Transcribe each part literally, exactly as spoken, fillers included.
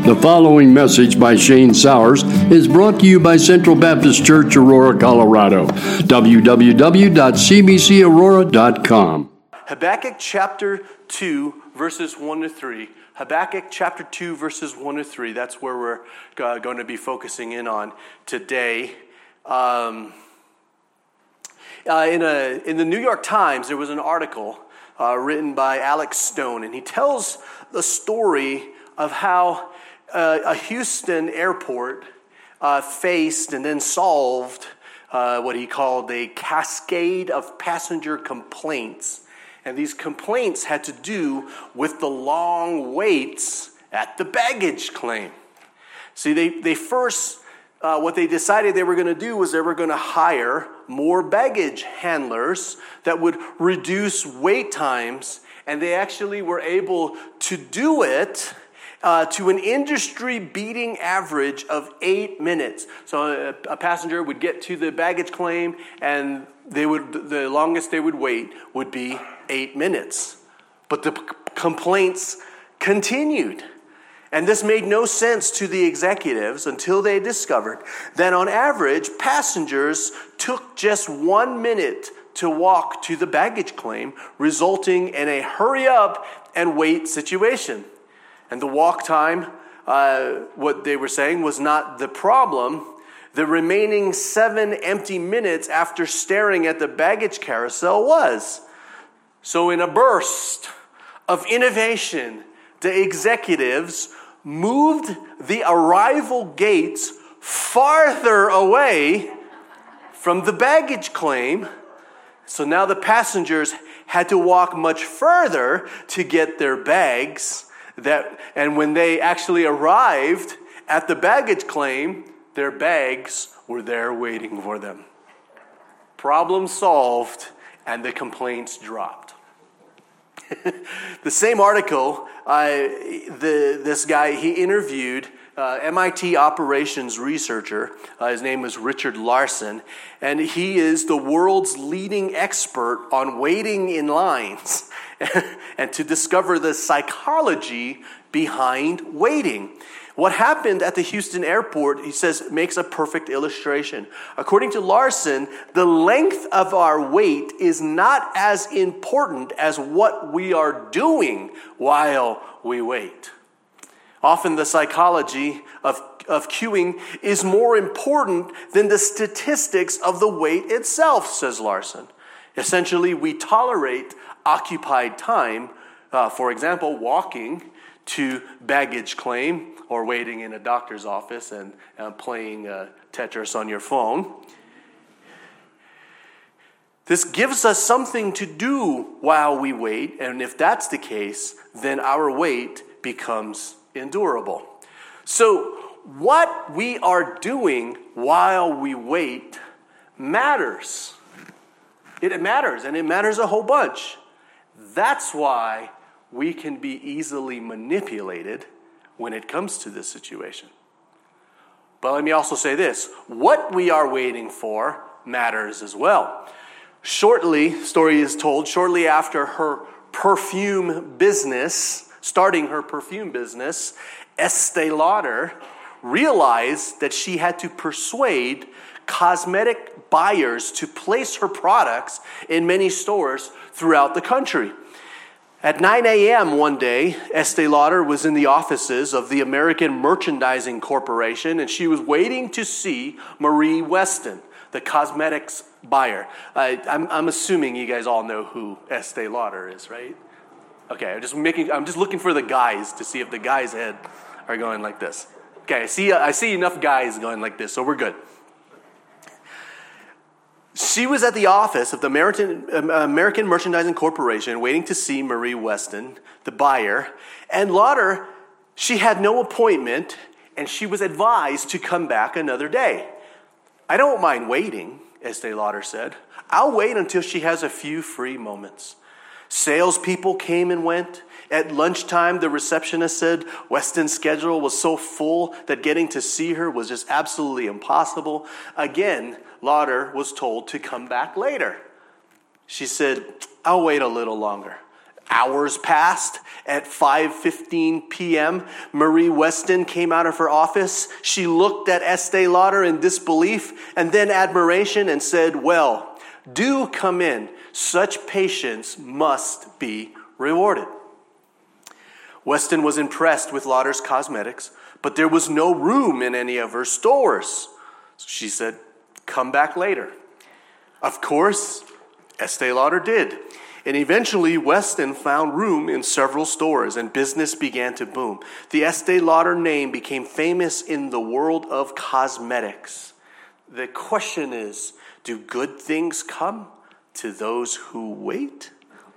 The following message by Shane Sowers is brought to you by Central Baptist Church, Aurora, Colorado. w w w dot c b c aurora dot com. Habakkuk chapter two, verses one to three. Habakkuk chapter two, verses one to three. That's where we're uh, going to be focusing in on today. Um, uh, in, a, in the New York Times, there was an article uh, written by Alex Stone, and he tells the story of how uh, a Houston airport uh, faced and then solved uh, what he called a cascade of passenger complaints. And these complaints had to do with the long waits at the baggage claim. See, they, they first, uh, what they decided they were going to do was they were going to hire more baggage handlers that would reduce wait times. And they actually were able to do it uh, to an industry-beating average of eight minutes. So a, a passenger would get to the baggage claim, and they would the longest they would wait would be eight minutes. But the p- complaints continued. And this made no sense to the executives until they discovered that on average, passengers took just one minute to walk to the baggage claim, resulting in a hurry up and wait situation. And the walk time, uh, what they were saying, was not the problem. The remaining seven empty minutes after staring at the baggage carousel was. So in a burst of innovation, the executives moved the arrival gates farther away from the baggage claim. So now the passengers had to walk much further to get their bags. That, and when they actually arrived at the baggage claim, their bags were there waiting for them. Problem solved, and the complaints dropped. The same article, uh, the, this guy, he interviewed uh, M I T operations researcher. Uh, his name was Richard Larson, and he is the world's leading expert on waiting in lines and to discover the psychology behind waiting. What happened at the Houston airport, he says, makes a perfect illustration. According to Larson, the length of our wait is not as important as what we are doing while we wait. Often the psychology of, of queuing is more important than the statistics of the wait itself, says Larson. Essentially, we tolerate occupied time, uh, for example, walking to baggage claim, or waiting in a doctor's office and uh, playing uh, Tetris on your phone. This gives us something to do while we wait, and if that's the case, then our wait becomes endurable. So what we are doing while we wait matters. It matters, and it matters a whole bunch. That's why we can be easily manipulated when it comes to this situation. But let me also say this. What we are waiting for matters as well. Shortly, story is told, shortly after her perfume business, starting her perfume business, Estee Lauder realized that she had to persuade cosmetic buyers to place her products in many stores throughout the country. At nine a.m. one day, Estee Lauder was in the offices of the American Merchandising Corporation, and she was waiting to see Marie Weston, the cosmetics buyer. Uh, I'm, I'm assuming you guys all know who Estee Lauder is, right? Okay, I'm just making. I'm just looking for the guys to see if the guys' head are going like this. Okay, I see. I see enough guys going like this, so we're good. She was at the office of the American, American Merchandising Corporation waiting to see Marie Weston, the buyer. And Lauder, she had no appointment, and she was advised to come back another day. I don't mind waiting, Estee Lauder said. I'll wait until she has a few free moments. Salespeople came and went. At lunchtime, the receptionist said Weston's schedule was so full that getting to see her was just absolutely impossible. Again, Lauder was told to come back later. She said, I'll wait a little longer. hours passed. At five fifteen p.m., Marie Weston came out of her office. She looked at Estee Lauder in disbelief and then admiration and said, "Well, do come in. Such patience must be rewarded." Weston was impressed with Lauder's cosmetics, but there was no room in any of her stores. So she said, "Come back later." Of course, Estee Lauder did. And eventually, Weston found room in several stores, and business began to boom. The Estee Lauder name became famous in the world of cosmetics. The question is, do good things come to those who wait?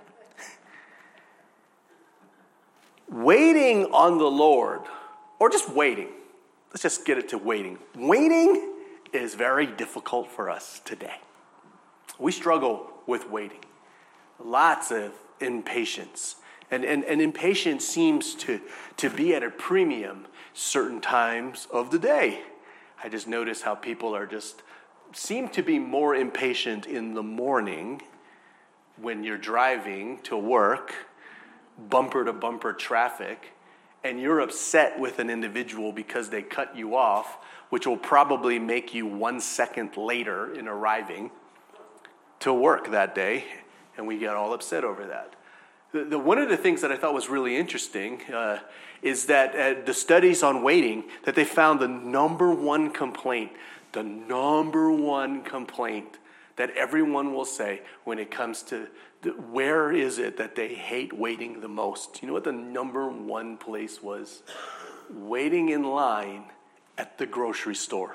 Waiting on the Lord, or just waiting. Let's just get it to waiting. Waiting is very difficult for us today. We struggle with waiting. Lots of impatience. And, and, and impatience seems to, to be at a premium certain times of the day. I just notice how people are just, seem to be more impatient in the morning when you're driving to work, bumper to bumper traffic, and you're upset with an individual because they cut you off, which will probably make you one second later in arriving to work that day. And we got all upset over that. The, the, one of the things that I thought was really interesting uh, is that uh, the studies on waiting, that they found the number one complaint, the number one complaint that everyone will say when it comes to the, where is it that they hate waiting the most. You know what the number one place was? Waiting in line at the grocery store.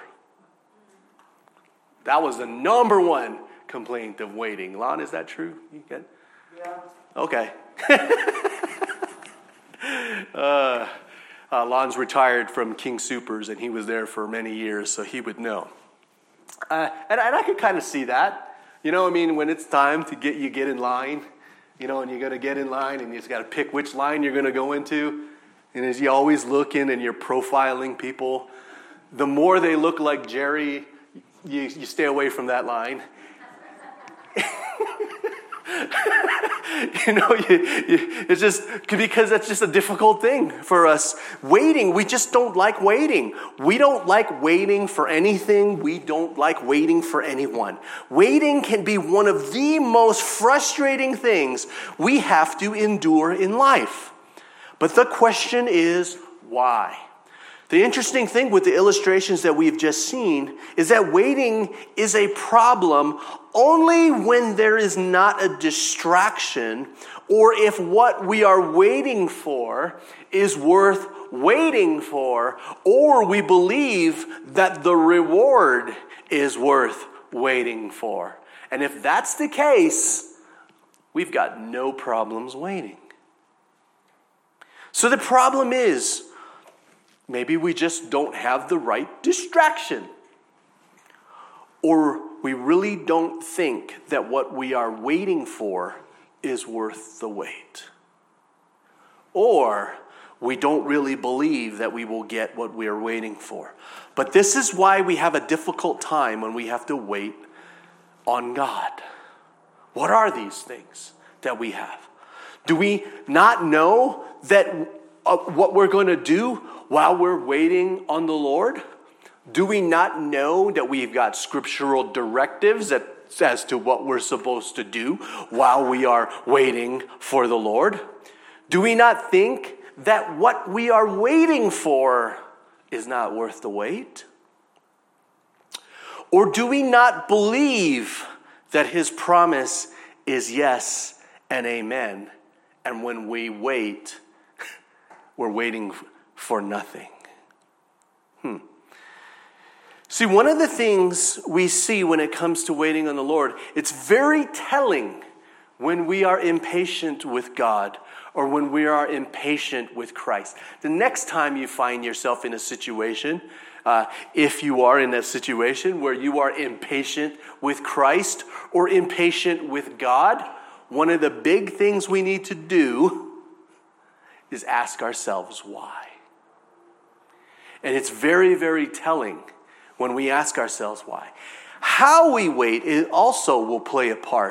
That was the number one complaint of waiting. Lon, is that true? You good? Yeah. Okay. uh, uh, Lon's retired from King Soopers, and he was there for many years, so he would know. Uh, and, and I could kind of see that. You know, I mean, when it's time to get you get in line, you know, and you're going to get in line, and you just got to pick which line you're going to go into. And as you always looking and you're profiling people, the more they look like Jerry, you, you stay away from that line. you know, you, you, it's just because that's just a difficult thing for us. Waiting, we just don't like waiting. We don't like waiting for anything. We don't like waiting for anyone. Waiting can be one of the most frustrating things we have to endure in life. But the question is, why? The interesting thing with the illustrations that we've just seen is that waiting is a problem only when there is not a distraction, or if what we are waiting for is worth waiting for, or we believe that the reward is worth waiting for. And if that's the case, we've got no problems waiting. So the problem is, maybe we just don't have the right distraction. Or we really don't think that what we are waiting for is worth the wait. Or we don't really believe that we will get what we are waiting for. But this is why we have a difficult time when we have to wait on God. What are these things that we have? Do we not know that uh, what we're going to do while we're waiting on the Lord? Do we not know that we've got scriptural directives that, as to what we're supposed to do while we are waiting for the Lord? Do we not think that what we are waiting for is not worth the wait? Or do we not believe that his promise is yes and amen, and when we wait, we're waiting for nothing? Hmm. See, one of the things we see when it comes to waiting on the Lord, it's very telling when we are impatient with God or when we are impatient with Christ. The next time you find yourself in a situation, uh, if you are in a situation where you are impatient with Christ or impatient with God, one of the big things we need to do is ask ourselves why. And it's very, very telling when we ask ourselves why. How we wait, it also will play a part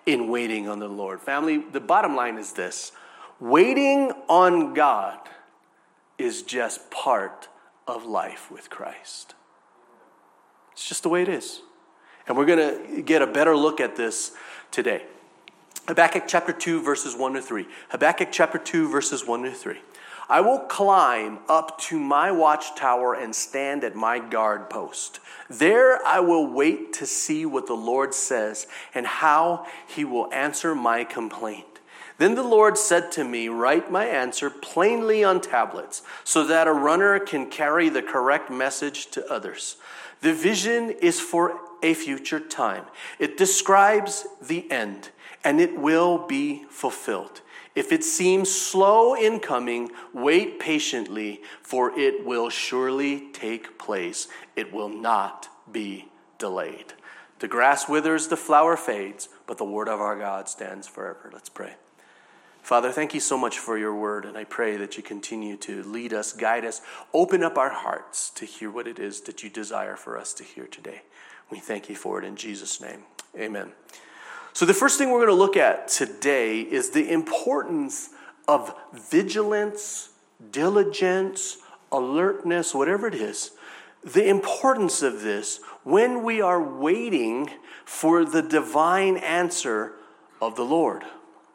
in waiting on the Lord. Family, the bottom line is this. Waiting on God is just part of life with Christ. It's just the way it is. And we're going to get a better look at this today. Habakkuk chapter two, verses one to three. Habakkuk chapter two, verses one to three. I will climb up to my watchtower and stand at my guard post. There I will wait to see what the Lord says and how he will answer my complaint. Then the Lord said to me, write my answer plainly on tablets so that a runner can carry the correct message to others. The vision is for a future time. It describes the end, and it will be fulfilled. If it seems slow in coming, wait patiently, for it will surely take place. It will not be delayed. The grass withers, the flower fades, but the word of our God stands forever. Let's pray. Father, thank you so much for your word, and I pray that you continue to lead us, guide us, open up our hearts to hear what it is that you desire for us to hear today. We thank you for it in Jesus' name. Amen. So the first thing we're going to look at today is the importance of vigilance, diligence, alertness, whatever it is. The importance of this when we are waiting for the divine answer of the Lord.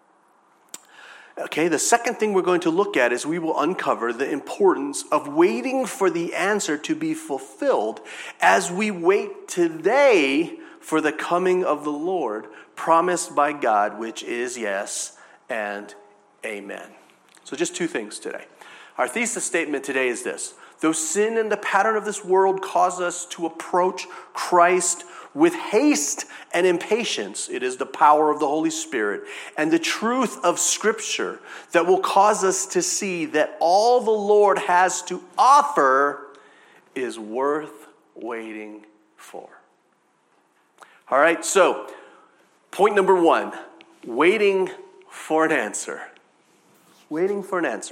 Okay, the second thing we're going to look at is we will uncover the importance of waiting for the answer to be fulfilled as we wait today for the coming of the Lord promised by God, which is yes and amen. So just two things today. Our thesis statement today is this. Though sin and the pattern of this world cause us to approach Christ with haste and impatience, it is the power of the Holy Spirit and the truth of Scripture that will cause us to see that all the Lord has to offer is worth waiting for. All right, so point number one, waiting for an answer. Waiting for an answer.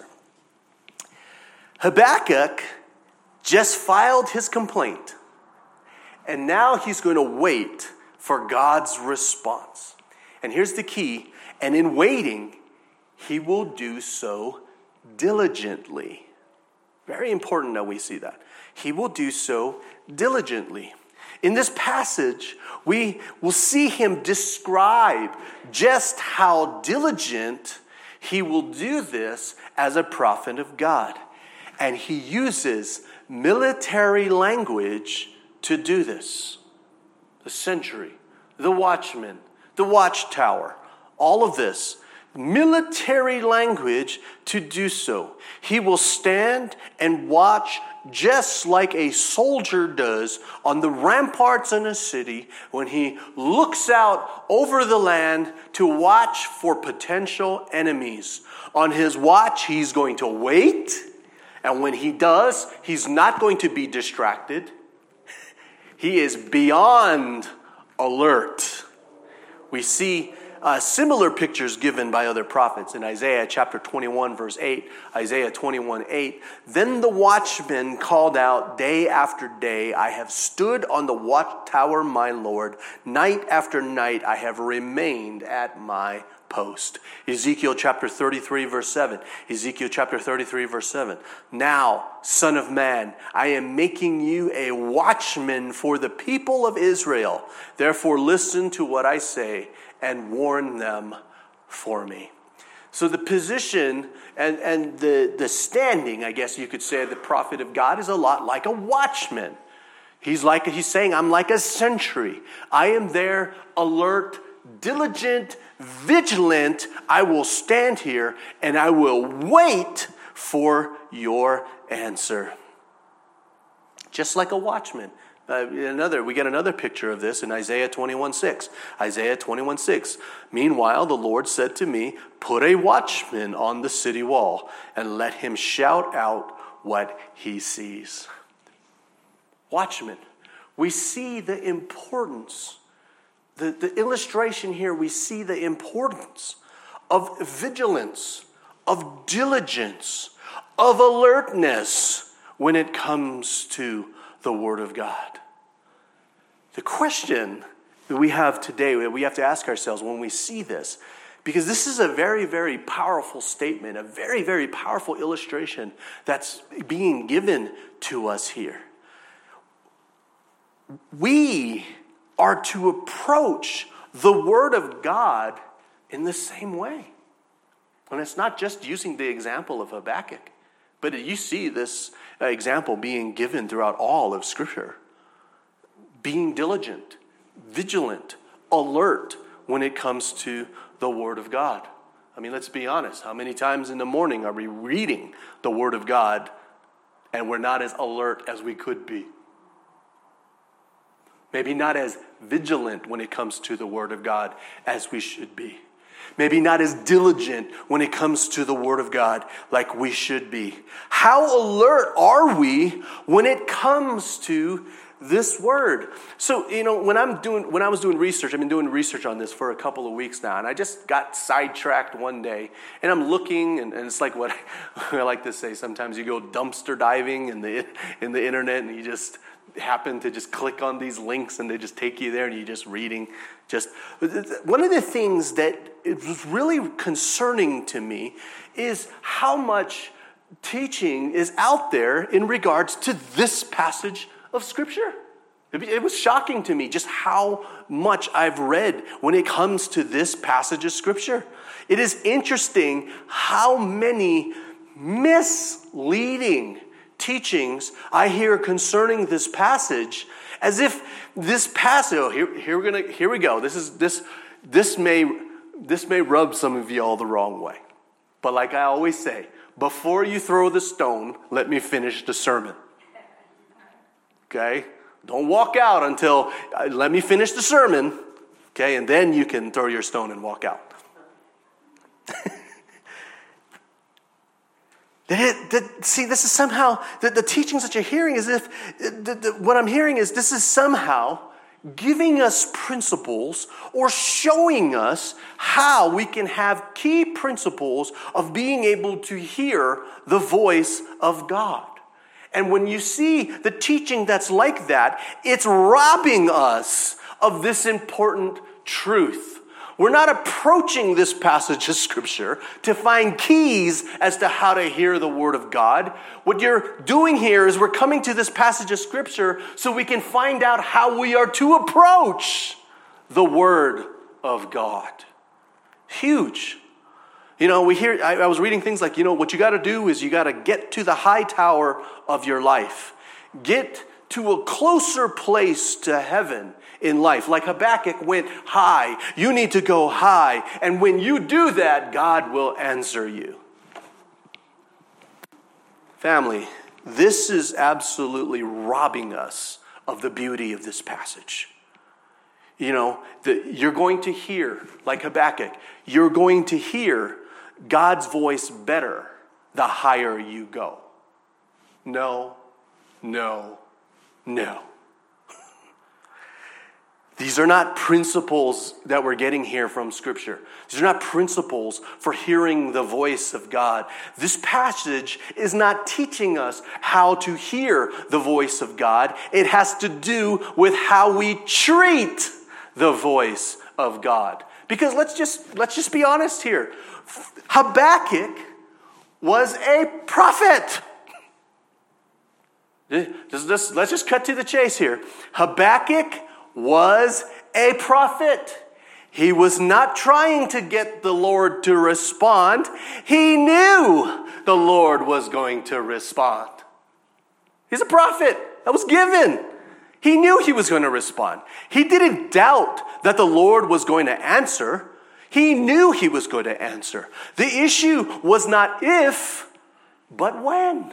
Habakkuk just filed his complaint, and now he's going to wait for God's response. And here's the key, and in waiting, he will do so diligently. Very important that we see that. He will do so diligently. In this passage, we will see him describe just how diligent he will do this as a prophet of God. And he uses military language to do this. The sentry, the watchman, the watchtower, all of this. Military language to do so. He will stand and watch just like a soldier does on the ramparts in a city when he looks out over the land to watch for potential enemies. On his watch, he's going to wait. And when he does, he's not going to be distracted. He is beyond alert. We see uh, similar pictures given by other prophets in Isaiah chapter twenty-one, verse eight. Isaiah twenty-one, eight. Then the watchman called out day after day, I have stood on the watchtower, my Lord. Night after night I have remained at my post. Ezekiel chapter thirty-three, verse seven. Ezekiel chapter thirty-three, verse seven. Now, Son of man, I am making you a watchman for the people of Israel. Therefore, listen to what I say and warn them for me. So the position and, and the, the standing, I guess you could say, of the prophet of God is a lot like a watchman. He's like he's saying, I'm like a sentry. I am there, alert, diligent, vigilant. I will stand here and I will wait for your answer. Just like a watchman. Uh, another, we get another picture of this in Isaiah twenty-one, six. Isaiah twenty-one, six. Meanwhile, the Lord said to me, put a watchman on the city wall and let him shout out what he sees. Watchman. We see the importance. The, the illustration here, we see the importance of vigilance, of diligence, of alertness when it comes to the Word of God. The question that we have today that we have to ask ourselves when we see this. Because this is a very, very powerful statement, a very, very powerful illustration that's being given to us here. We are to approach the Word of God in the same way. And it's not just using the example of Habakkuk, but you see this example being given throughout all of Scripture. Being diligent, vigilant, alert when it comes to the Word of God. I mean, let's be honest. How many times in the morning are we reading the Word of God and we're not as alert as we could be? Maybe not as vigilant when it comes to the Word of God as we should be. Maybe not as diligent when it comes to the Word of God like we should be. How alert are we when it comes to this word? So, you know, when I'm doing, when I was doing research, I've been doing research on this for a couple of weeks now, and I just got sidetracked one day, and I'm looking, and, and it's like what I like to say. Sometimes you go dumpster diving in the in the internet, and you just happen to just click on these links, and they just take you there, and you're just reading. Just one of the things that was really concerning to me is how much teaching is out there in regards to this passage of Scripture. It was shocking to me just how much I've read when it comes to this passage of Scripture. It is interesting how many misleading teachings I hear concerning this passage, as if this passage, oh, here, here we're gonna, here we go. This is this this may this may rub some of you all the wrong way. But like I always say, before you throw the stone, let me finish the sermon. Okay? Don't walk out until, uh, let me finish the sermon, okay? And then you can throw your stone and walk out. that, that, see, this is somehow, the, the teachings that you're hearing is if, the, the, what I'm hearing is this is somehow giving us principles or showing us how we can have key principles of being able to hear the voice of God. And when you see the teaching that's like that, it's robbing us of this important truth. We're not approaching this passage of Scripture to find keys as to how to hear the Word of God. What you're doing here is we're coming to this passage of Scripture so we can find out how we are to approach the Word of God. Huge. You know, we hear, I, I was reading things like, you know, what you got to do is you got to get to the high tower of your life. Get to a closer place to heaven in life. Like Habakkuk went high. You need to go high. And when you do that, God will answer you. Family, this is absolutely robbing us of the beauty of this passage. You know, the, you're going to hear, like Habakkuk, you're going to hear God's voice better the higher you go. No, no, no. These are not principles that we're getting here from Scripture. These are not principles for hearing the voice of God. This passage is not teaching us how to hear the voice of God. It has to do with how we treat the voice of God. Because let's just let's just be honest here. Habakkuk was a prophet. Let's just, let's just cut to the chase here. Habakkuk was a prophet. He was not trying to get the Lord to respond. He knew the Lord was going to respond. He's a prophet. That was given. He knew he was going to respond. He didn't doubt that the Lord was going to answer. He knew he was going to answer. The issue was not if, but when.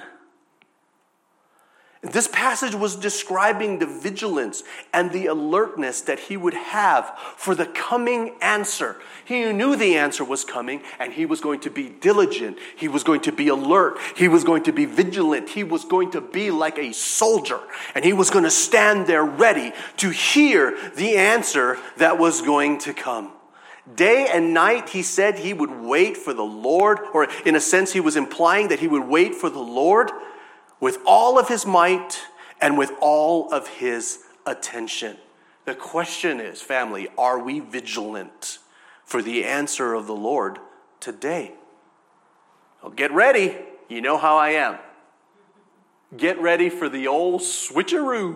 This passage was describing the vigilance and the alertness that he would have for the coming answer. He knew the answer was coming, and he was going to be diligent. He was going to be alert. He was going to be vigilant. He was going to be like a soldier, and he was going to stand there ready to hear the answer that was going to come. Day and night, he said he would wait for the Lord, or in a sense, he was implying that he would wait for the Lord with all of his might and with all of his attention. The question is, family, are we vigilant for the answer of the Lord today? Well, get ready. You know how I am. Get ready for the old switcheroo.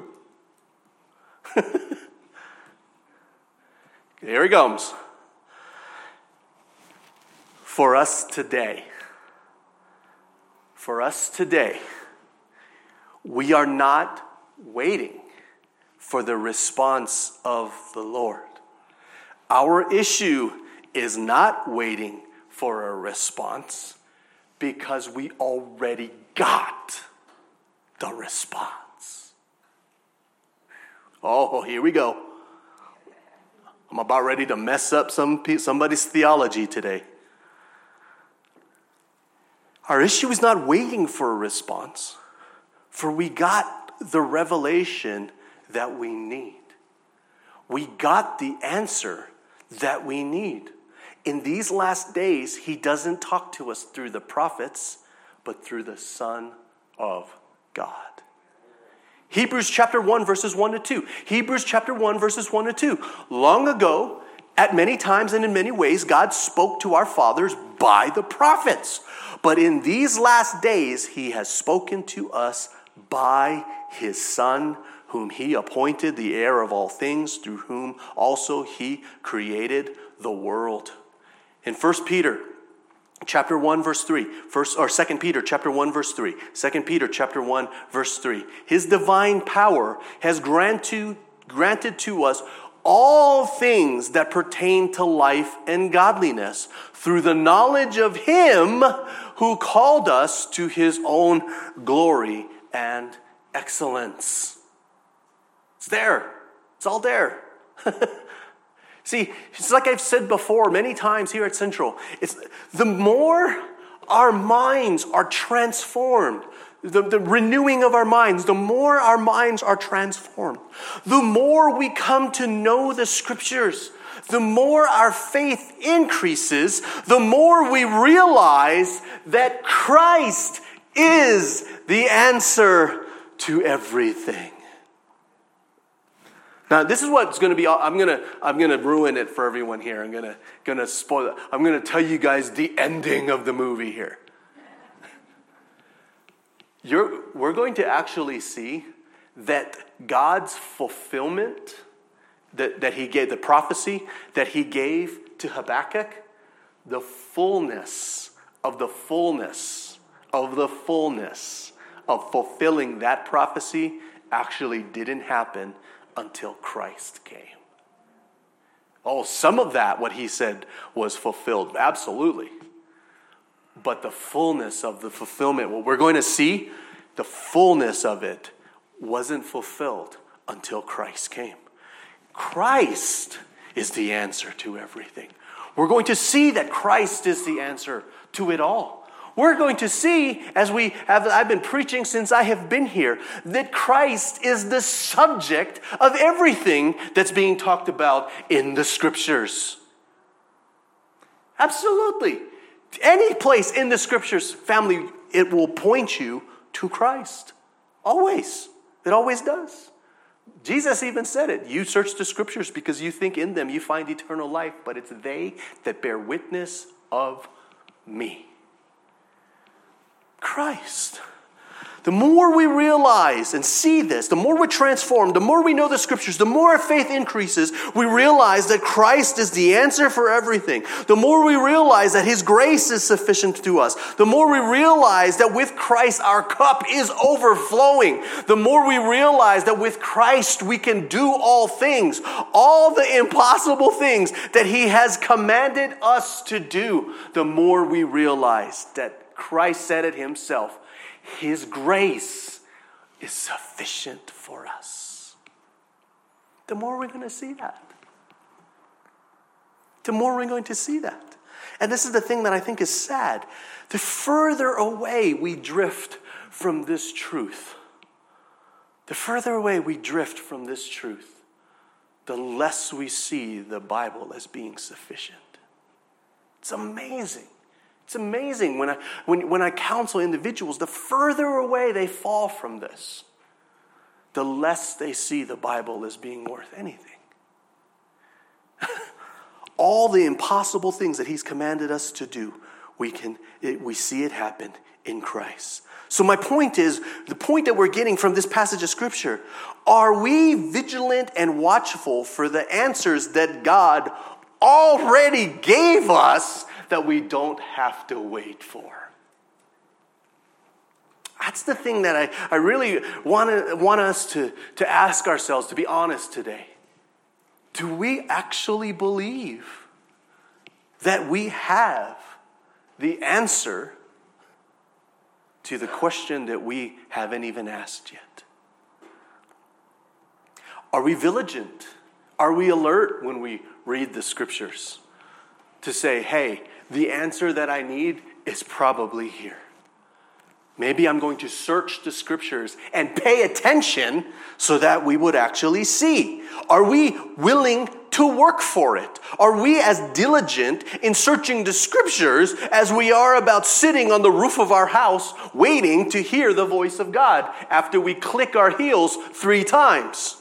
Here he comes. For us today, for us today, we are not waiting for the response of the Lord. Our issue is not waiting for a response because we already got the response. Oh, here we go. I'm about ready to mess up some somebody's theology today. Our issue is not waiting for a response, for we got the revelation that we need. We got the answer that we need. In these last days, he doesn't talk to us through the prophets, but through the Son of God. Hebrews chapter one, verses one to two. Hebrews chapter one, verses one to two. Long ago, at many times and in many ways, God spoke to our fathers by the prophets. But in these last days, he has spoken to us by his Son, whom he appointed the heir of all things, through whom also he created the world. In First Peter chapter one, verse three, first or Second Peter chapter one, verse three, Second Peter chapter one, verse three, his divine power has granted, granted to us all things that pertain to life and godliness through the knowledge of him who called us to his own glory and excellence. It's there. It's all there. See, it's like I've said before many times here at Central. It's the more our minds are transformed, the, the renewing of our minds, the more our minds are transformed, the more we come to know the Scriptures, the more our faith increases, the more we realize that Christ is the answer to everything. Now, this is what's going to be. I'm going to. I'm going to ruin it for everyone here. I'm going to. Going to spoil it. I'm going to tell you guys the ending of the movie here. You're. We're going to actually see that God's fulfillment, that that He gave, the prophecy that He gave to Habakkuk, the fullness of the fullness of the fullness of fulfilling that prophecy actually didn't happen until Christ came. Oh, some of that, what he said, was fulfilled. Absolutely. But the fullness of the fulfillment, what we're going to see, the fullness of it wasn't fulfilled until Christ came. Christ is the answer to everything. We're going to see that Christ is the answer to it all. We're going to see, as we have, I've been preaching since I have been here, that Christ is the subject of everything that's being talked about in the Scriptures. Absolutely. Any place in the Scriptures, family, it will point you to Christ. Always. It always does. Jesus even said it. You search the Scriptures because you think in them you find eternal life, but it's they that bear witness of me. Christ. The more we realize and see this, the more we're transformed, the more we know the Scriptures, the more our faith increases, we realize that Christ is the answer for everything. The more we realize that His grace is sufficient to us, the more we realize that with Christ our cup is overflowing, the more we realize that with Christ we can do all things, all the impossible things that He has commanded us to do, the more we realize that Christ said it Himself. His grace is sufficient for us. The more we're going to see that. The more we're going to see that. And this is the thing that I think is sad. The further away we drift from this truth, the further away we drift from this truth, the less we see the Bible as being sufficient. It's amazing. It's amazing when I when, when I counsel individuals, the further away they fall from this, the less they see the Bible as being worth anything. All the impossible things that he's commanded us to do, we can it, we see it happen in Christ. So my point is, the point that we're getting from this passage of Scripture, are we vigilant and watchful for the answers that God already gave us that we don't have to wait for? That's the thing that I, I really want, to, want us to, to ask ourselves, to be honest today. Do we actually believe that we have the answer to the question that we haven't even asked yet? Are we vigilant? Are we alert when we read the Scriptures to say, hey, the answer that I need is probably here? Maybe I'm going to search the Scriptures and pay attention so that we would actually see. Are we willing to work for it? Are we as diligent in searching the Scriptures as we are about sitting on the roof of our house waiting to hear the voice of God after we click our heels three times?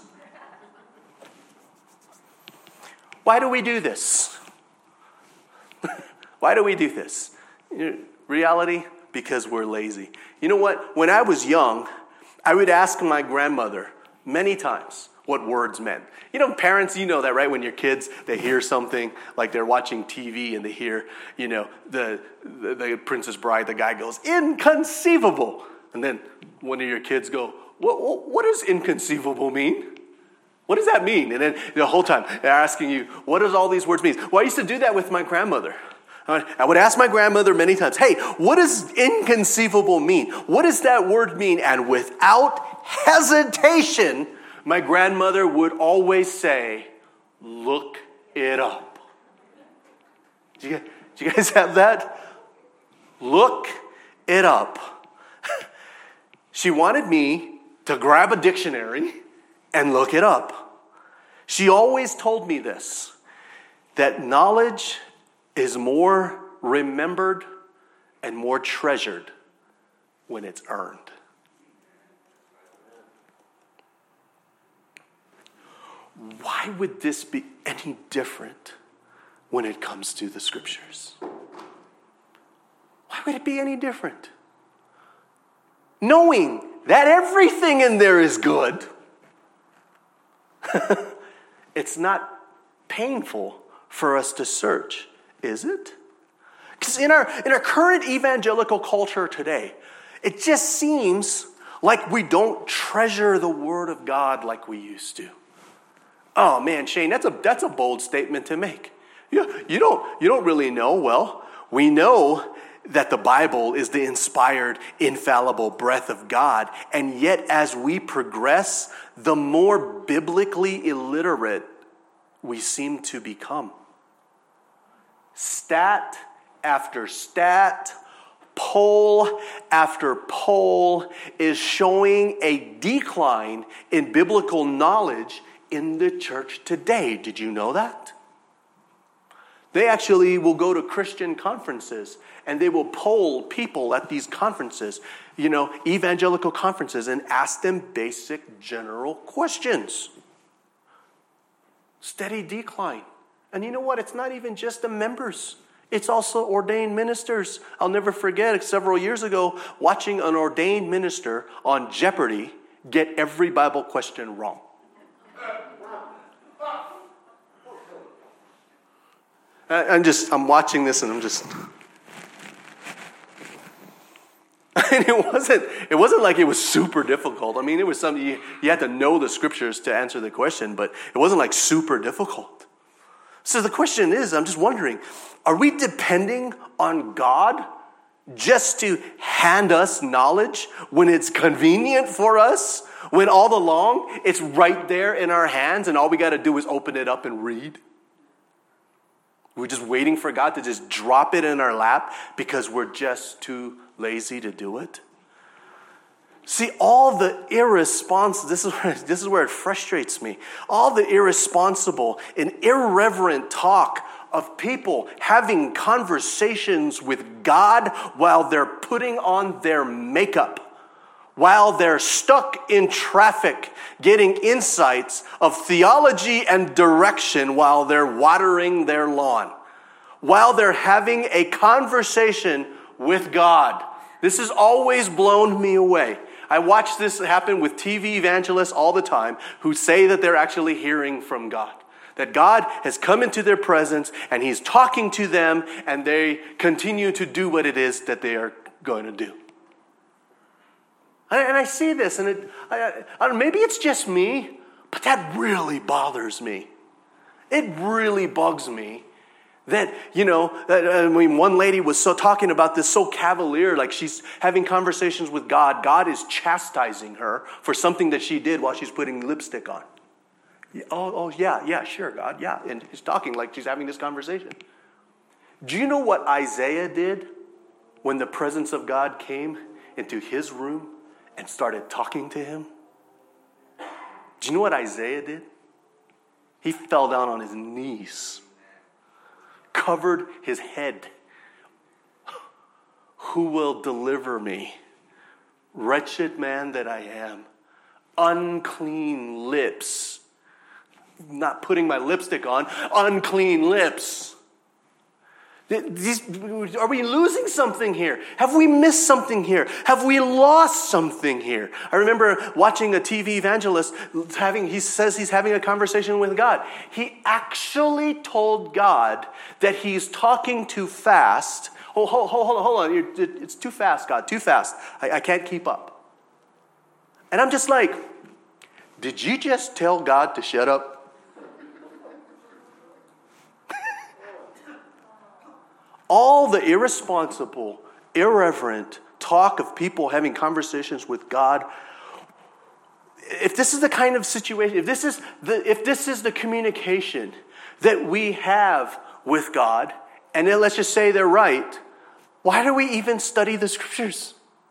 Why do we do this? Why do we do this? Reality? Because we're lazy. You know what? When I was young, I would ask my grandmother many times what words meant. You know, parents, you know that, right? When your kids, they hear something, like they're watching T V and they hear, you know, the, the, the Princess Bride, the guy goes, inconceivable. And then one of your kids go, what, what does inconceivable mean? What does that mean? And then the whole time they're asking you, what does all these words mean? Well, I used to do that with my grandmother. I would ask my grandmother many times, hey, what does inconceivable mean? What does that word mean? And without hesitation, my grandmother would always say, look it up. Do you, do you guys have that? Look it up. She wanted me to grab a dictionary and look it up. She always told me this, that knowledge is more remembered and more treasured when it's earned. Why would this be any different when it comes to the Scriptures? Why would it be any different? Knowing that everything in there is good, it's not painful for us to search. Is it? Because in our, in our current evangelical culture today, it just seems like we don't treasure the Word of God like we used to. Oh man, Shane, that's a that's a bold statement to make. You, you don't you don't really know. Well, we know that the Bible is the inspired, infallible breath of God, and yet as we progress, the more biblically illiterate we seem to become. Stat after stat, poll after poll is showing a decline in biblical knowledge in the church today. Did you know that? They actually will go to Christian conferences and they will poll people at these conferences, you know, evangelical conferences, and ask them basic general questions. Steady decline. And you know what? It's not even just the members. It's also ordained ministers. I'll never forget several years ago watching an ordained minister on Jeopardy get every Bible question wrong. I'm just, I'm watching this and I'm just... And it wasn't, it wasn't like it was super difficult. I mean, it was something, you, you had to know the Scriptures to answer the question, but it wasn't like super difficult. So the question is, I'm just wondering, are we depending on God just to hand us knowledge when it's convenient for us? When all along it's right there in our hands and all we got to do is open it up and read? We're just waiting for God to just drop it in our lap because we're just too lazy to do it? See, all the irresponsible, this is where, this is where it frustrates me. All the irresponsible and irreverent talk of people having conversations with God while they're putting on their makeup, while they're stuck in traffic, getting insights of theology and direction while they're watering their lawn, while they're having a conversation with God. This has always blown me away. I watch this happen with T V evangelists all the time who say that they're actually hearing from God. That God has come into their presence and he's talking to them and they continue to do what it is that they are going to do. And I see this and it, I, I, maybe it's just me, but that really bothers me. It really bugs me. That, you know, that, I mean, one lady was so talking about this so cavalier, like she's having conversations with God. God is chastising her for something that she did while she's putting lipstick on. Oh, oh, yeah, yeah, sure, God, yeah. And he's talking like she's having this conversation. Do you know what Isaiah did when the presence of God came into his room and started talking to him? Do you know what Isaiah did? He fell down on his knees, covered his head. Who will deliver me? Wretched man that I am, unclean lips. Not putting my lipstick on, unclean lips. These, are we losing something here? Have we missed something here? Have we lost something here? I remember watching a T V evangelist having, he says he's having a conversation with God. He actually told God that he's talking too fast. Hold, hold, hold, hold on, You're, it's too fast, God, too fast. I, I can't keep up. And I'm just like, did you just tell God to shut up? All the irresponsible, irreverent talk of people having conversations with God. If this is the kind of situation, if this is the, if this is the communication that we have with God, and then let's just say they're right, why do we even study the scriptures?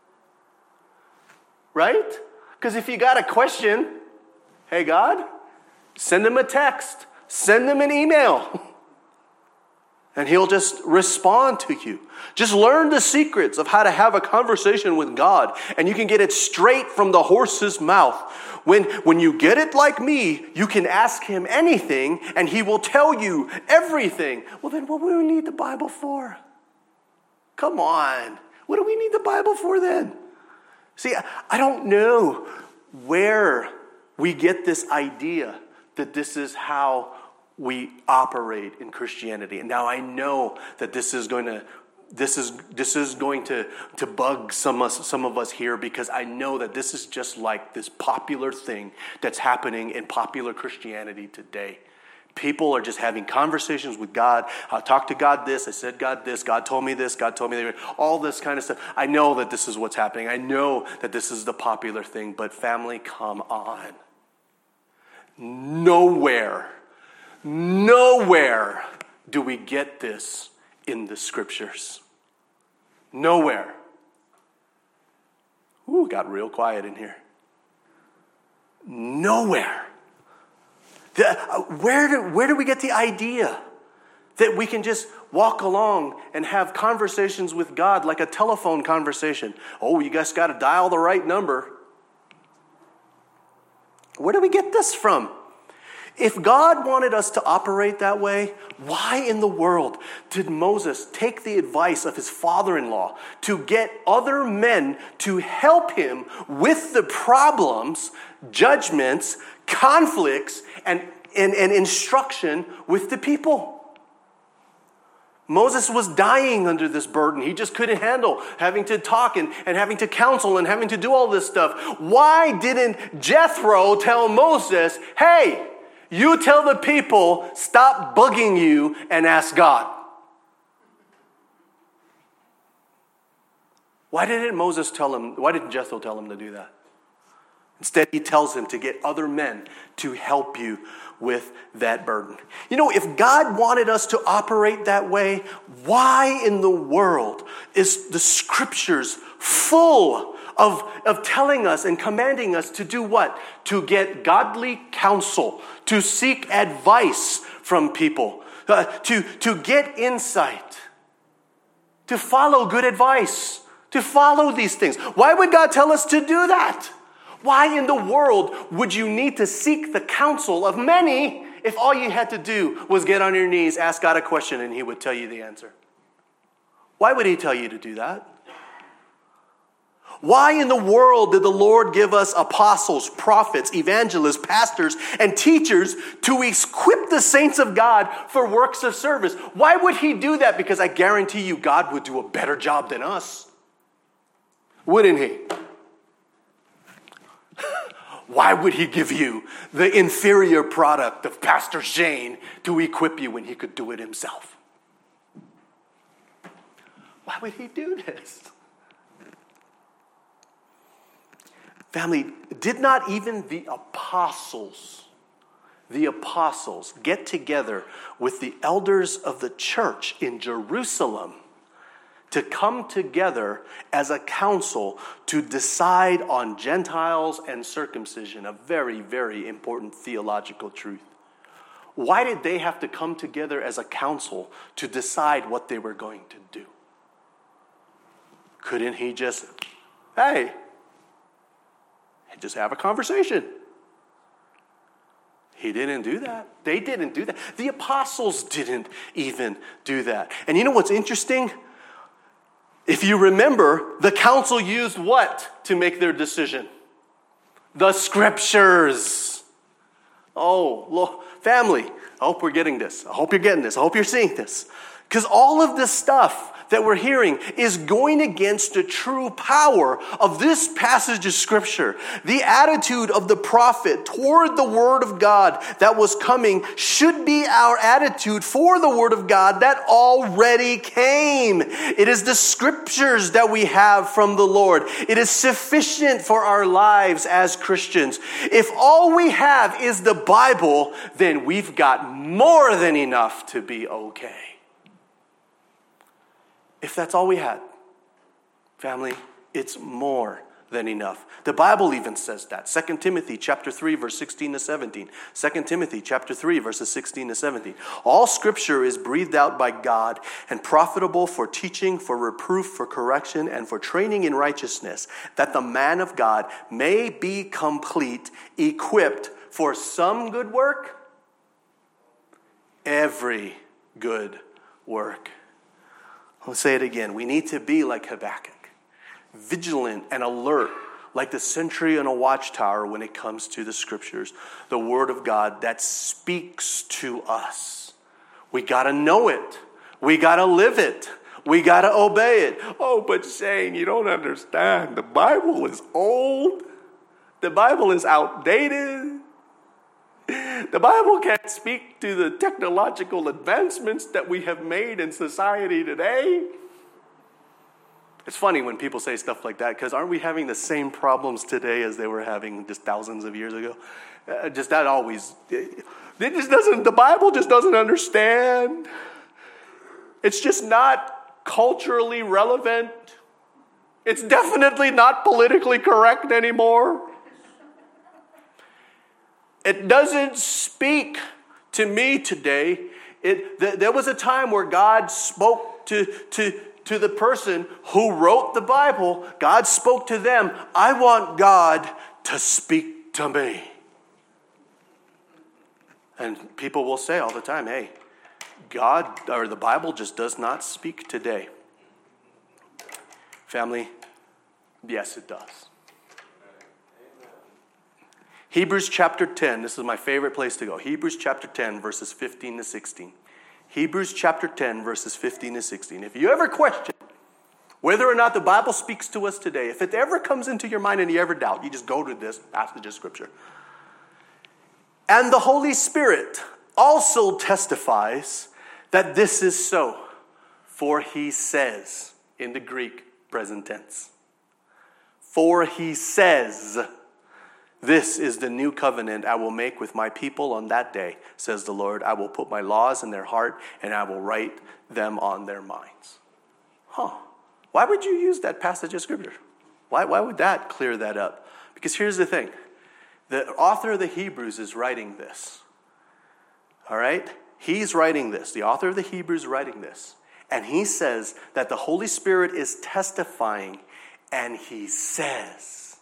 Right? Because if you got a question, hey God, send them a text, send them an email. And he'll just respond to you. Just learn the secrets of how to have a conversation with God. And you can get it straight from the horse's mouth. When, when you get it like me, you can ask him anything and he will tell you everything. Well, then what do we need the Bible for? Come on. What do we need the Bible for then? See, I don't know where we get this idea that this is how we operate in Christianity. And now I know that this is going to this is this is going to, to bug some of, us, some of us here, because I know that this is just like this popular thing that's happening in popular Christianity today. People are just having conversations with God. I talked to God this, I said God this, God told me this, God told me that, all this kind of stuff. I know that this is what's happening. I know that this is the popular thing, but family, come on. Nowhere Nowhere do we get this in the scriptures. Nowhere. Ooh, it got real quiet in here. Nowhere. The, uh, where do, where do we get the idea that we can just walk along and have conversations with God like a telephone conversation? Oh, you guys got to dial the right number. Where do we get this from? If God wanted us to operate that way, why in the world did Moses take the advice of his father-in-law to get other men to help him with the problems, judgments, conflicts, and, and, and instruction with the people? Moses was dying under this burden. He just couldn't handle having to talk and, and having to counsel and having to do all this stuff. Why didn't Jethro tell Moses, hey, you tell the people, stop bugging you and ask God? Why didn't Moses tell him, why didn't Jethro tell him to do that? Instead, he tells him to get other men to help you with that burden. You know, if God wanted us to operate that way, why in the world is the scriptures full of, of telling us and commanding us to do what? To get godly counsel, to seek advice from people, uh, to, to get insight, to follow good advice, to follow these things. Why would God tell us to do that? Why in the world would you need to seek the counsel of many if all you had to do was get on your knees, ask God a question, and he would tell you the answer? Why would he tell you to do that? Why in the world did the Lord give us apostles, prophets, evangelists, pastors, and teachers to equip the saints of God for works of service? Why would he do that? Because I guarantee you God would do a better job than us. Wouldn't he? Why would he give you the inferior product of Pastor Shane to equip you when he could do it himself? Why would he do this? Family, did not even the apostles, the apostles get together with the elders of the church in Jerusalem to come together as a council to decide on Gentiles and circumcision, a very, very important theological truth? Why did they have to come together as a council to decide what they were going to do? Couldn't he just, hey, just have a conversation? He didn't do that. They didn't do that. The apostles didn't even do that. And you know what's interesting? If you remember, the council used what to make their decision? The scriptures. Oh, Lord, family, I hope we're getting this. I hope you're getting this. I hope you're seeing this. Because all of this stuff that we're hearing is going against the true power of this passage of Scripture. The attitude of the prophet toward the Word of God that was coming should be our attitude for the Word of God that already came. It is the Scriptures that we have from the Lord. It is sufficient for our lives as Christians. If all we have is the Bible, then we've got more than enough to be okay. If that's all we had, family, it's more than enough. The Bible even says that. Second Timothy chapter three, verse sixteen to seventeen. Second Timothy chapter three, verses sixteen to seventeen. All scripture is breathed out by God and profitable for teaching, for reproof, for correction, and for training in righteousness, that the man of God may be complete, equipped for some good work, every good work. I'll say it again. We need to be like Habakkuk, vigilant and alert, like the sentry on a watchtower when it comes to the scriptures, the word of God that speaks to us. We got to know it. We got to live it. We got to obey it. Oh, but Shane, you don't understand. The Bible is old. The Bible is outdated. The Bible can't speak to the technological advancements that we have made in society today. It's funny when people say stuff like that, because aren't we having the same problems today as they were having just thousands of years ago? Uh, just that always, it, it just doesn't, the Bible just doesn't understand. It's just not culturally relevant. It's definitely not politically correct anymore. It doesn't speak to me today. It, th- there was a time where God spoke to, to, to the person who wrote the Bible. God spoke to them. I want God to speak to me. And people will say all the time, hey, God or the Bible just does not speak today. Family, yes, it does. Hebrews chapter ten, this is my favorite place to go. Hebrews chapter ten, verses fifteen to sixteen. Hebrews chapter ten, verses fifteen to sixteen. If you ever question whether or not the Bible speaks to us today, if it ever comes into your mind and you ever doubt, you just go to this passage of Scripture. And the Holy Spirit also testifies that this is so, for he says, in the Greek present tense, for he says, this is the new covenant I will make with my people on that day, says the Lord. I will put my laws in their heart, and I will write them on their minds. Huh. Why would you use that passage of Scripture? Why, why would that clear that up? Because here's the thing. The author of the Hebrews is writing this. All right? He's writing this. The author of the Hebrews is writing this. And he says that the Holy Spirit is testifying, and he says.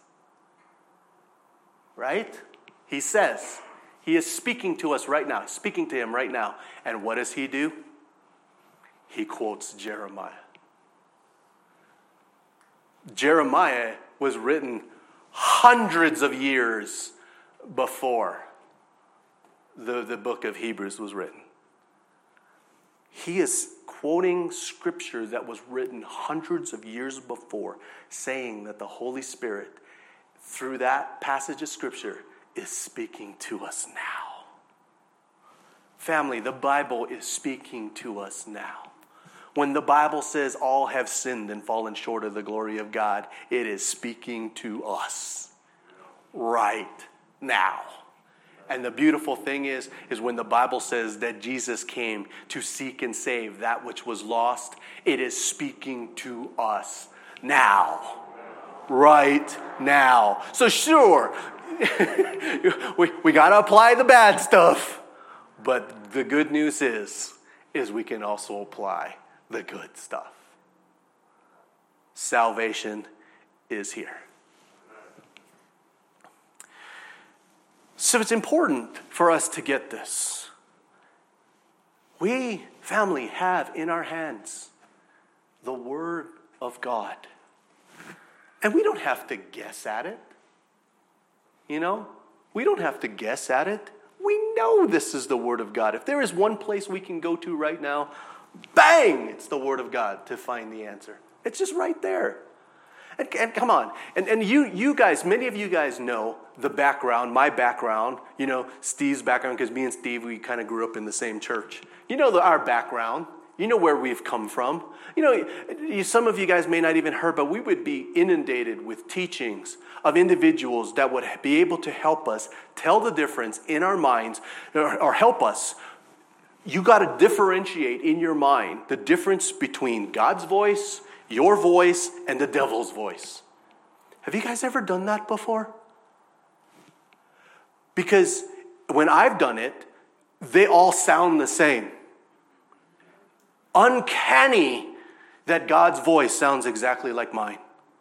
Right? He says. He is speaking to us right now. Speaking to him right now. And what does he do? He quotes Jeremiah. Jeremiah was written hundreds of years before the, the book of Hebrews was written. He is quoting scripture that was written hundreds of years before, saying that the Holy Spirit, through that passage of scripture, is speaking to us now. Family, the Bible is speaking to us now. When the Bible says all have sinned and fallen short of the glory of God, it is speaking to us right now. And the beautiful thing is, is when the Bible says that Jesus came to seek and save that which was lost, it is speaking to us now. Right now. So sure, we, we got to apply the bad stuff. But the good news is, is we can also apply the good stuff. Salvation is here. So it's important for us to get this. We, family, have in our hands the Word of God. And we don't have to guess at it. You know, we don't have to guess at it. We know this is the Word of God. If there is one place we can go to right now, bang, it's the Word of God to find the answer. It's just right there. And, and come on. And, and you, you guys, many of you guys know the background, my background, you know, Steve's background, because me and Steve, we kind of grew up in the same church. You know the, our background. You know where we've come from. You know, you, some of you guys may not even heard, but we would be inundated with teachings of individuals that would be able to help us tell the difference in our minds, or, or help us. You got to differentiate in your mind the difference between God's voice, your voice, and the devil's voice. Have you guys ever done that before? Because when I've done it, they all sound the same. Uncanny that God's voice sounds exactly like mine.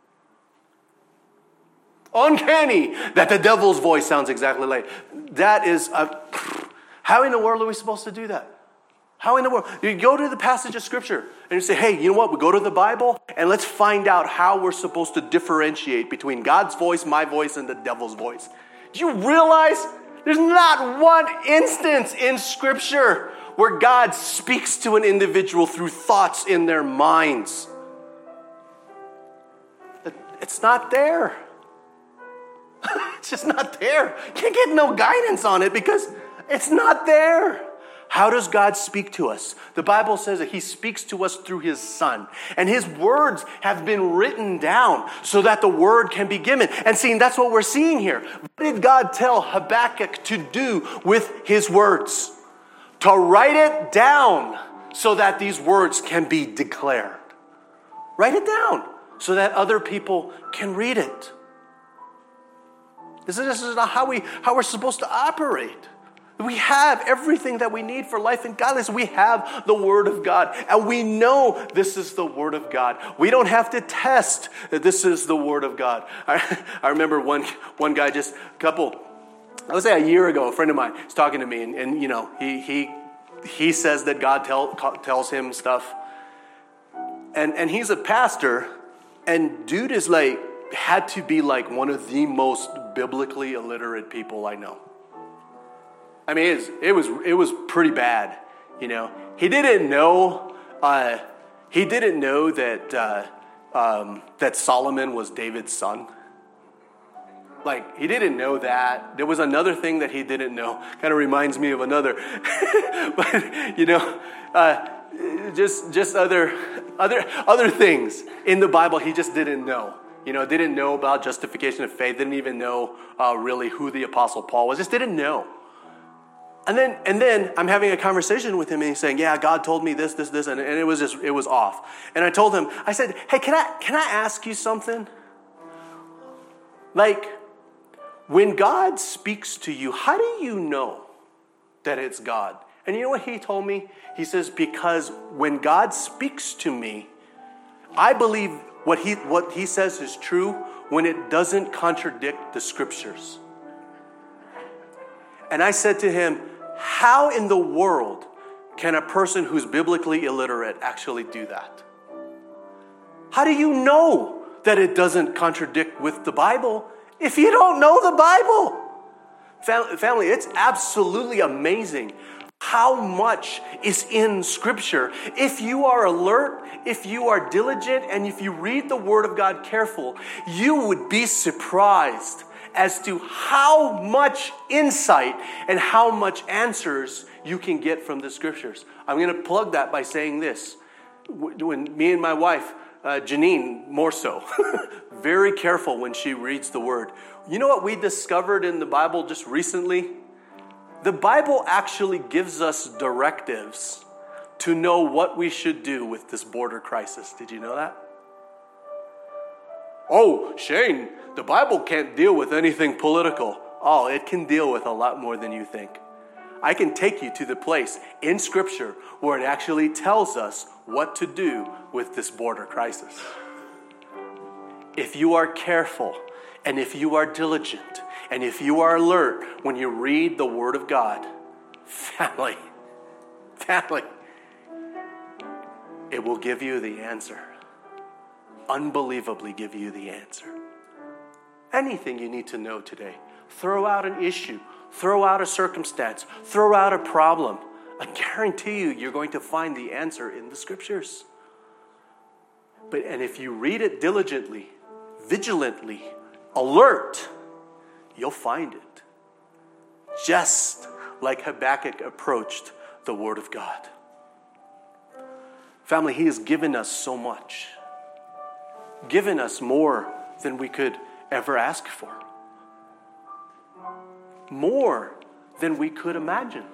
Uncanny that the devil's voice sounds exactly like. That is, a, how in the world are we supposed to do that? How in the world? You go to the passage of Scripture and you say, hey, you know what? We go to the Bible and let's find out how we're supposed to differentiate between God's voice, my voice, and the devil's voice. Do you realize there's not one instance in Scripture where God speaks to an individual through thoughts in their minds? It's not there. It's just not there. You can't get no guidance on it because it's not there. How does God speak to us? The Bible says that He speaks to us through His Son. And His words have been written down so that the Word can be given. And see, that's what we're seeing here. What did God tell Habakkuk to do with His words? To write it down so that these words can be declared. Write it down so that other people can read it. This is, this is not how, we, how we're supposed to operate. We have everything that we need for life and godliness. We have the Word of God. And we know this is the Word of God. We don't have to test that this is the Word of God. I, I remember one, one guy, just a couple, I would say a year ago, a friend of mine was talking to me. And, and you know, he he he says that God tell, tells him stuff. And, and he's a pastor. And dude is like, had to be like one of the most biblically illiterate people I know. I mean, it was, it was it was pretty bad, you know. He didn't know uh, he didn't know that uh, um, that Solomon was David's son. Like, he didn't know that. There was another thing that he didn't know. Kind of reminds me of another, but you know, uh, just just other other other things in the Bible he just didn't know. You know, didn't know about justification of faith. Didn't even know uh, really who the Apostle Paul was. Just didn't know. And then, and then I'm having a conversation with him, and he's saying, "Yeah, God told me this, this, this," and, and it was just, it was off. And I told him, I said, "Hey, can I, can I ask you something? Like, when God speaks to you, how do you know that it's God? And you know what he told me? He says, because when God speaks to me, I believe what he, what he says is true when it doesn't contradict the scriptures. And I said to him, how in the world can a person who's biblically illiterate actually do that? How do you know that it doesn't contradict with the Bible if you don't know the Bible? Fam- family, it's absolutely amazing how much is in Scripture. If you are alert, if you are diligent, and if you read the Word of God careful, you would be surprised as to how much insight and how much answers you can get from the Scriptures. I'm going to plug that by saying this. When me and my wife, uh, Janine, more so, very careful when she reads the Word. You know what we discovered in the Bible just recently? The Bible actually gives us directives to know what we should do with this border crisis. Did you know that? Oh, Shane, the Bible can't deal with anything political. Oh, it can deal with a lot more than you think. I can take you to the place in Scripture where it actually tells us what to do with this border crisis. If you are careful, and if you are diligent, and if you are alert when you read the Word of God, family, family, it will give you the answer. Unbelievably give you the answer. Anything you need to know today. Throw out an issue. Throw out a circumstance. Throw out a problem. I guarantee you, you're going to find the answer in the Scriptures. But and if you read it diligently, vigilantly, alert, you'll find it. Just like Habakkuk approached the Word of God. Family, He has given us so much. Given us more than we could ever ask for. More than we could imagine.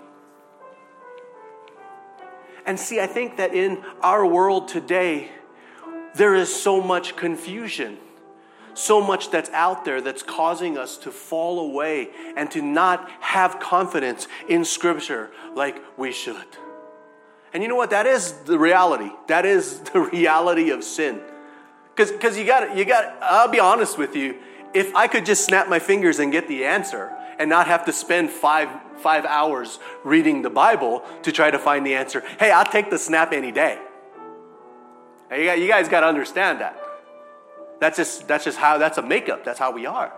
And see, I think that in our world today, there is so much confusion. So much that's out there that's causing us to fall away and to not have confidence in Scripture like we should. And you know what? That is the reality. That is the reality of sin. Because because you got you got. I'll be honest with you. If I could just snap my fingers and get the answer and not have to spend five five hours reading the Bible to try to find the answer, hey, I'll take the snap any day. Hey, you guys, you guys got to understand that. That's just that's just how that's a makeup. That's how we are.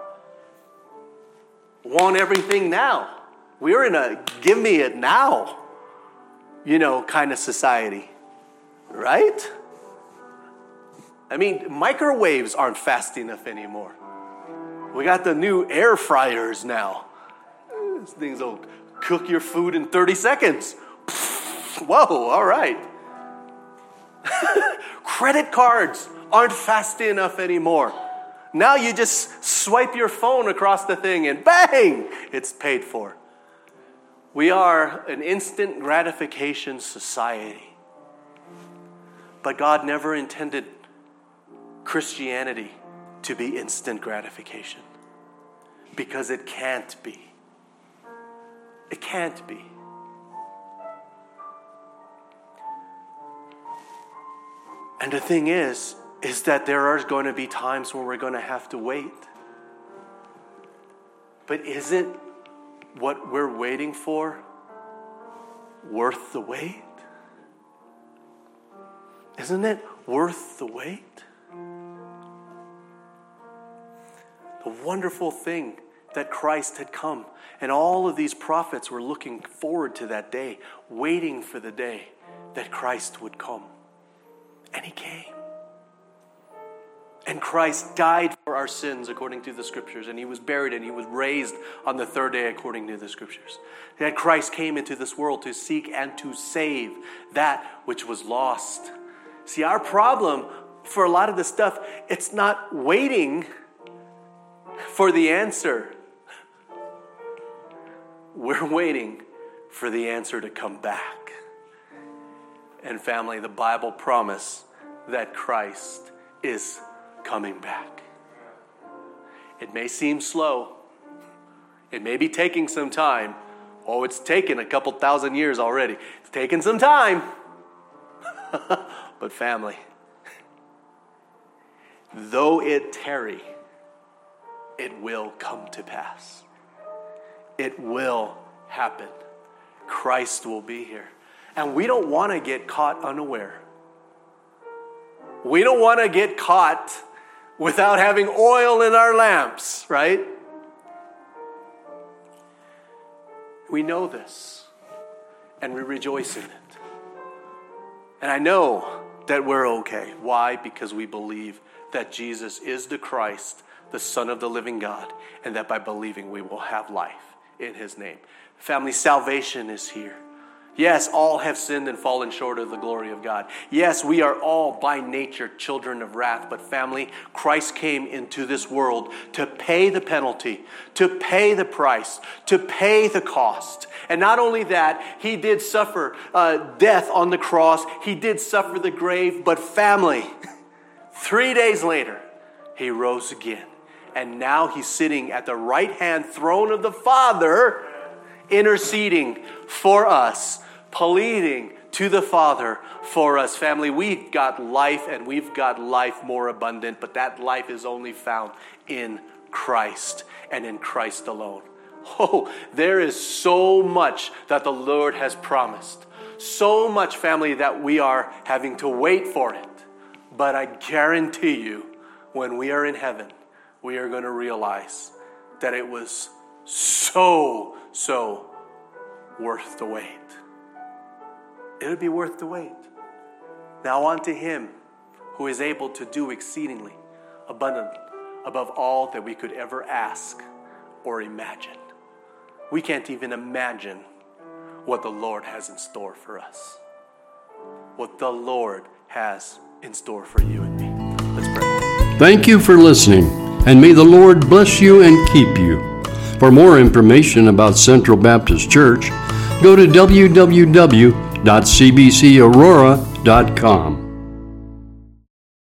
Want everything now. We're in a give me it now, you know, kind of society, right? I mean, microwaves aren't fast enough anymore. We got the new air fryers now. These things will cook your food in thirty seconds. Whoa, all right. Credit cards aren't fast enough anymore. Now you just swipe your phone across the thing and bang, it's paid for. We are an instant gratification society. But God never intended Christianity to be instant gratification. Because it can't be. It can't be. And the thing is, is that there are going to be times when we're going to have to wait. But isn't what we're waiting for worth the wait? Isn't it worth the wait? The wonderful thing that Christ had come, and all of these prophets were looking forward to that day, waiting for the day that Christ would come. And He came. And Christ died for our sins according to the Scriptures. And He was buried and He was raised on the third day according to the Scriptures. That Christ came into this world to seek and to save that which was lost. See, our problem for a lot of this stuff, it's not waiting for the answer. We're waiting for the answer to come back. And family, the Bible promises that Christ is coming back. It may seem slow. It may be taking some time. Oh, it's taken a couple thousand years already. It's taken some time. But family, though it tarry, it will come to pass. It will happen. Christ will be here. And we don't want to get caught unaware. We don't want to get caught without having oil in our lamps, right? We know this, and we rejoice in it. And I know that we're okay. Why? Because we believe that Jesus is the Christ, the Son of the living God, and that by believing we will have life in his name. Family, salvation is here. Yes, all have sinned and fallen short of the glory of God. Yes, we are all by nature children of wrath. But family, Christ came into this world to pay the penalty, to pay the price, to pay the cost. And not only that, he did suffer uh, death on the cross. He did suffer the grave. But family, three days later, he rose again. And now he's sitting at the right-hand throne of the Father, interceding for us, pleading to the Father for us. Family, we've got life, and we've got life more abundant, but that life is only found in Christ and in Christ alone. Oh, there is so much that the Lord has promised. So much, family, that we are having to wait for it. But I guarantee you, when we are in heaven, we are going to realize that it was so, so worth the wait. It would be worth the wait. Now on to him who is able to do exceedingly abundantly above all that we could ever ask or imagine. We can't even imagine what the Lord has in store for us. What the Lord has in store for you and me. Let's pray. Thank you for listening, and may the Lord bless you and keep you. For more information about Central Baptist Church, go to w w w dot c b c aurora dot com.